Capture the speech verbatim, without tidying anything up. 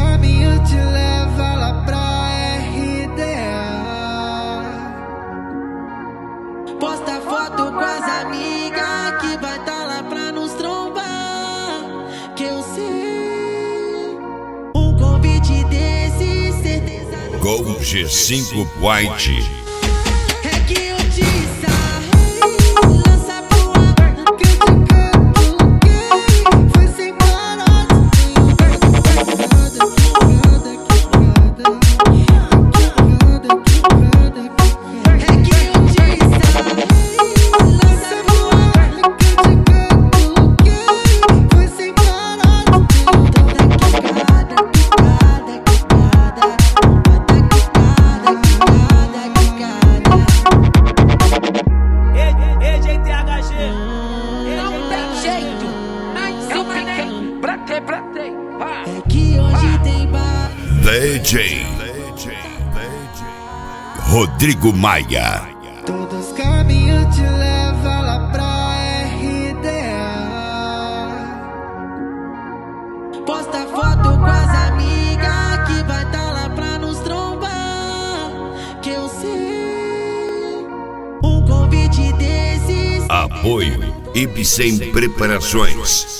caminhos te levam lá pra R D A. Posta foto com as amigas que vai tá lá pra nos trombar. Que eu sei, um convite desse, certeza não. Gold G cinco White. É que eu te sarrei, lança pro ar, criticando quem foi sem parar. É que eu te sarrei, lança pro ar, criticando quem foi sem parar. Toda quicada, quicada, quicada, toda quicada, quicada, quicada. E J T H G. Não tem jeito, mas eu peguei, platei, platei. É que hoje tem bar. D J Rodrigo Maia. Todos os caminhos te levam lá pra R D A. Posta foto com as amigas que vai tá lá pra nos trombar. Que eu sei, um convite desses. Apoio Ibsen Preparações.